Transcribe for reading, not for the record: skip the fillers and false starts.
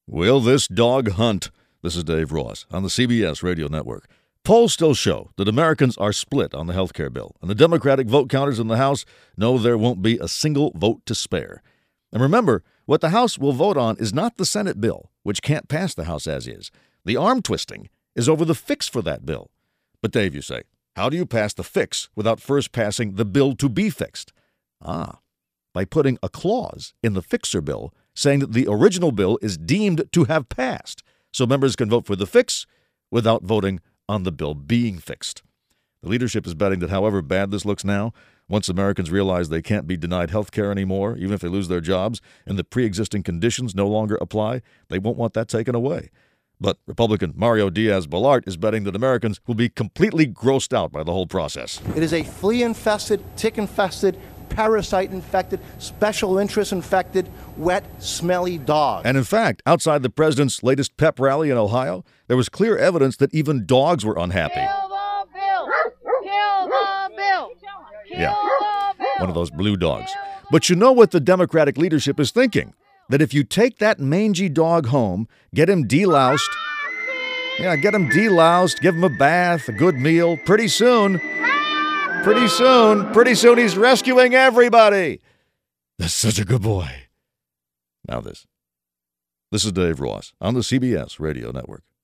Will this dog hunt? This is Dave Ross on the CBS Radio Network. Polls still show that Americans are split on the health care bill, and the Democratic vote counters in the House know there won't be a single vote to spare. And remember, what the House will vote on is not the Senate bill, which can't pass the House as is. The arm twisting is over the fix for that bill. But Dave, you say, how do you pass the fix without first passing the bill to be fixed? By putting a clause in the fixer bill saying that the original bill is deemed to have passed, so members can vote for the fix without voting on the bill being fixed. The leadership is betting that however bad this looks now, once Americans realize they can't be denied health care anymore, even if they lose their jobs, and the pre-existing conditions no longer apply, they won't want that taken away. But Republican Mario Diaz-Balart is betting that Americans will be completely grossed out by the whole process. It is a flea-infested, tick-infested, parasite-infected, special interest-infected, wet, smelly dog. And in fact, outside the president's latest pep rally in Ohio, there was clear evidence that even dogs were unhappy. Kill the bill! Kill the bill! Yeah, one of those blue dogs. But you know what the Democratic leadership is thinking? That if you take that mangy dog home, get him deloused, give him a bath, a good meal, pretty soon he's rescuing everybody. That's such a good boy. Now this. This is Dave Ross on the CBS Radio Network.